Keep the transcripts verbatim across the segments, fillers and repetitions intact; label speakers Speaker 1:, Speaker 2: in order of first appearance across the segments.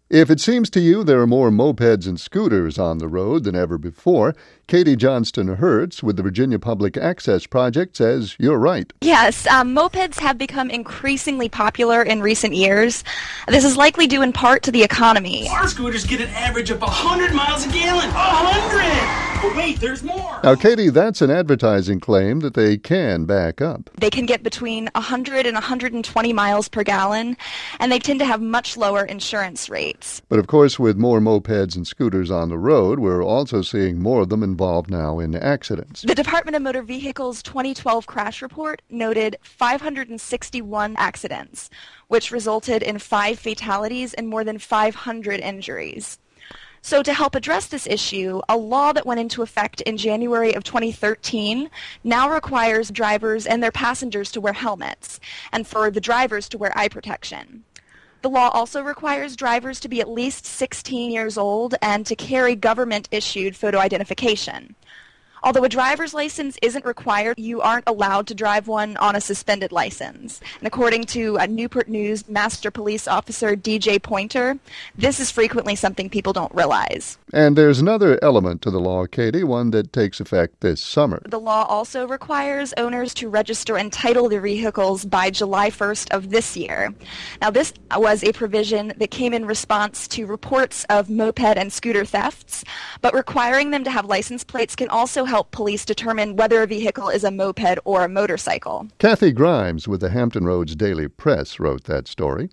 Speaker 1: If it seems to you there are more mopeds and scooters on the road than ever before, Katie Johnston Hertz with the Virginia Public Access Project says you're right.
Speaker 2: Yes, um, mopeds have become increasingly popular in recent years. This is likely due in part to the economy.
Speaker 3: Our scooters get an average of one hundred miles a gallon. one hundred! But wait, there's more.
Speaker 1: Now, Katie, that's an advertising claim that they can back up.
Speaker 2: They can get between one hundred and one hundred twenty miles per gallon, and they tend to have much lower insurance rates.
Speaker 1: But of course, with more mopeds and scooters on the road, we're also seeing more of them involved now in accidents.
Speaker 2: The Department of Motor Vehicles twenty twelve crash report noted five hundred sixty-one accidents, which resulted in five fatalities and more than five hundred injuries. So to help address this issue, a law that went into effect in January of twenty thirteen now requires drivers and their passengers to wear helmets, and for the drivers to wear eye protection. The law also requires drivers to be at least sixteen years old and to carry government-issued photo identification. Although a driver's license isn't required, you aren't allowed to drive one on a suspended license. And according to uh, Newport News Master Police Officer D J Pointer, this is frequently something people don't realize.
Speaker 1: And there's another element to the law, Katie, one that takes effect this summer.
Speaker 2: The law also requires owners to register and title their vehicles by July first of this year. Now, this was a provision that came in response to reports of moped and scooter thefts, but requiring them to have license plates can also help police determine whether a vehicle is a moped or a motorcycle.
Speaker 1: Kathy Grimes with the Hampton Roads Daily Press wrote that story.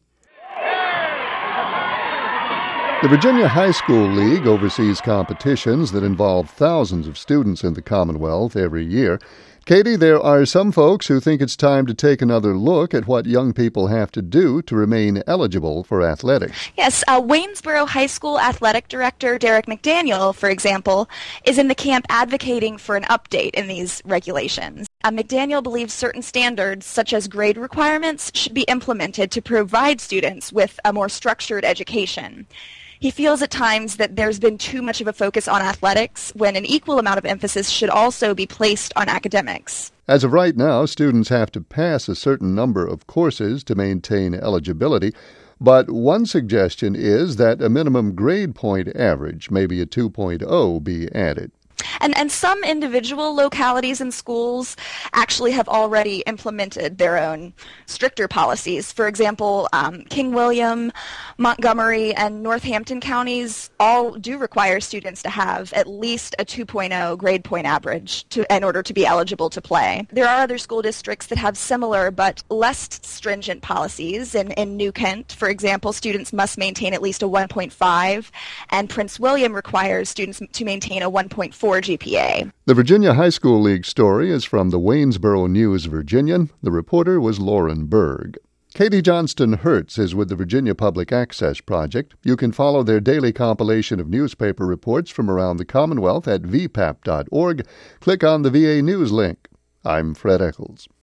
Speaker 1: The Virginia High School League oversees competitions that involve thousands of students in the Commonwealth every year. Katie, there are some folks who think it's time to take another look at what young people have to do to remain eligible for athletics.
Speaker 2: Yes, uh, Waynesboro High School Athletic Director Derek McDaniel, for example, is in the camp advocating for an update in these regulations. Uh, McDaniel believes certain standards, such as grade requirements, should be implemented to provide students with a more structured education. He feels at times that there's been too much of a focus on athletics when an equal amount of emphasis should also be placed on academics.
Speaker 1: As of right now, students have to pass a certain number of courses to maintain eligibility, but one suggestion is that a minimum grade point average, maybe a two point oh, be added.
Speaker 2: And, and some individual localities and schools actually have already implemented their own stricter policies. For example, um, King William, Montgomery, and Northampton counties all do require students to have at least a two point oh grade point average to, in order to be eligible to play. There are other school districts that have similar but less stringent policies. In, in New Kent, for example, students must maintain at least a one point five, and Prince William requires students to maintain a one point four G P A.
Speaker 1: The Virginia High School League story is from the Waynesboro News Virginian. The reporter was Lauren Berg. Katie Johnston Hertz is with the Virginia Public Access Project. You can follow their daily compilation of newspaper reports from around the Commonwealth at v p a p dot org. Click on the V A News link. I'm Fred Eccles.